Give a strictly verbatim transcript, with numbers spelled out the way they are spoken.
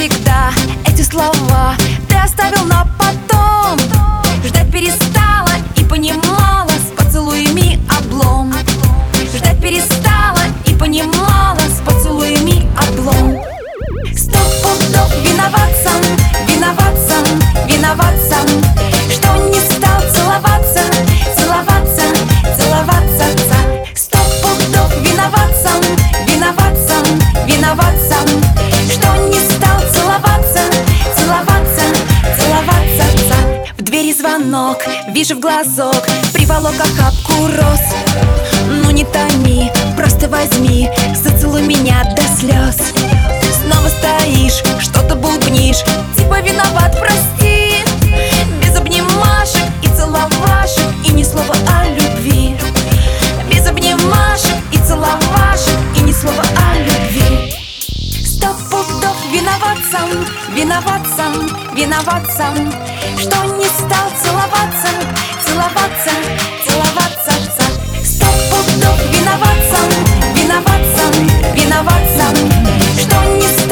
навсегда эти слова ты оставил на потом. Ждать перестала и понимала, с поцелуями облом. Ждать перестала и понимала, с поцелуями облом. Сто пудов виноват сам, виноват сам, виноват сам, что не стал целоваться, целоваться, целоваться. Сто пудов виноват сам, виноват сам, виноват сам, что не стал целоваться, целоваться, целоваться. В двери звонок, вижу в глазок, приволок охапку роз. Ну не томи, просто возьми, зацелуй меня до слез. Снова стоишь, что-то бубнишь, типа виноват, прости. Без обнимашек и целовашек, и ни слова о любви. Без обнимашек и целовашек, и ни слова о любви. Сто пудов виноват сам, виноват сам, виноват сам, что не стал целоваться, целоваться, целоваться. Сто пудов виноват сам, виноват сам, виноват сам, что не стал